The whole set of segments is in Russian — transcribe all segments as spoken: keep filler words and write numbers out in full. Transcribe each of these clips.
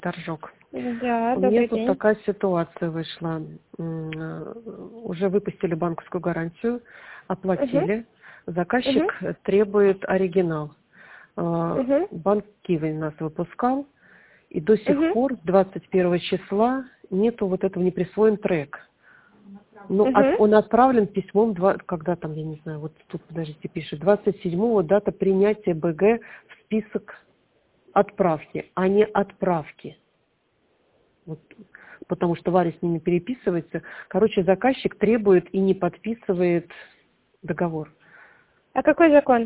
Торжок. Да, У добрый меня тут день. такая ситуация вышла. М, Уже выпустили банковскую гарантию, Угу. оплатили. Угу. Заказчик требует оригинал. А, Угу. Банк Киви нас выпускал, и до сих Угу. пор, двадцать первого числа, нету вот этого, не присвоен трек. Ну, от- Угу. он отправлен письмом, два- когда там, я не знаю, вот тут, подождите, пишет, двадцать седьмого дата принятия БГ в список отправки, а не отправки. Вот, потому что Варя с ними переписывается. Короче, заказчик требует и не подписывает договор. А какой закон?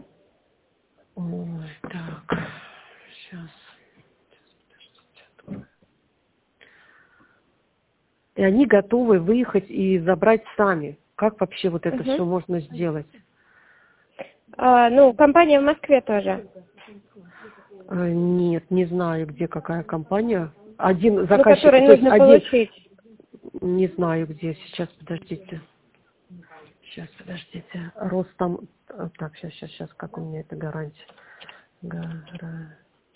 Ой, так, сейчас. И они готовы выехать и забрать сами. Как вообще вот это Угу. все можно сделать? А, ну, компания в Москве тоже. А, Нет, не знаю, где какая компания. Один Ну, заказчик, который то есть нужно один, получить. не знаю где. Сейчас, подождите. Сейчас, подождите. Ростом, а, так, сейчас, сейчас, сейчас, как у меня это гарантия? Гарантия.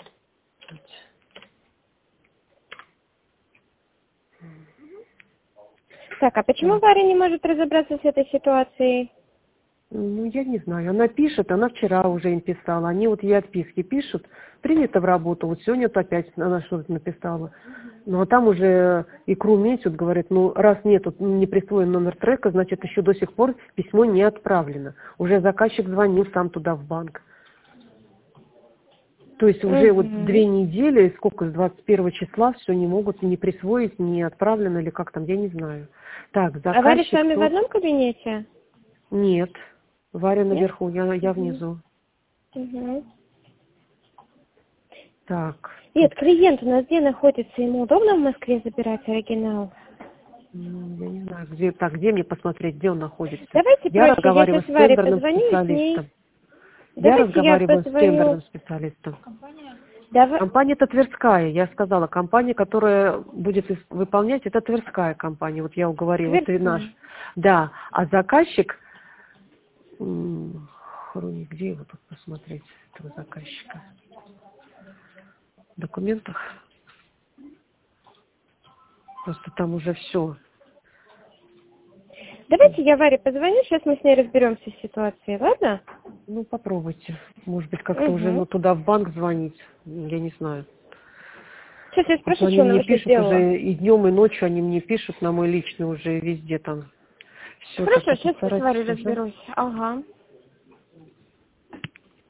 Так, а почему Так. Варя не может разобраться с этой ситуацией? Ну, я не знаю. Она пишет, она вчера уже им писала. Они вот ей отписки пишут. Принято в работу. Вот сегодня вот опять она что-то написала. Ну, а там уже икру месяц, говорит, ну, раз нету, не присвоен номер трека, значит, еще до сих пор письмо не отправлено. Уже заказчик звонил сам туда в банк. То есть уже вот Угу. две недели, сколько, с двадцать первого числа все не могут не присвоить, не отправлено или как там, я не знаю. Так, А Варя с заказчик вами в тут... одном кабинете? Нет. Варя Нет? наверху, я, я внизу. Угу. Так, тут, Нет, клиент у нас где находится? Ему удобно в Москве забирать оригинал? м, я не знаю, где, так, где мне посмотреть, где он находится. Давайте Я проще, я разговариваю сейчас с Варе тендерным позвоню и с специалистом. ней. Я Давайте я разговариваю с позвоню. тендерным специалистом. Давай. Компания-то Тверская, я сказала. Компания, которая будет ис- выполнять, это Тверская компания. Вот я уговорила, ты наш. Тверская. Да, а заказчик... м, Хруни, где его тут посмотреть, этого заказчика? В документах? Просто там уже все. Давайте я Варе позвоню, сейчас мы с ней разберемся с ситуацией, ладно? Ну, попробуйте. Может быть, как-то уже Угу. ну, туда в банк звонить. Я не знаю. Сейчас я А то спрошу, они что она мне вообще пишут сделала. уже и днем, и ночью они мне пишут на мой личный уже везде там. Все, так Хорошо, я сейчас я с постараюсь Варей уже. разберусь. Ага.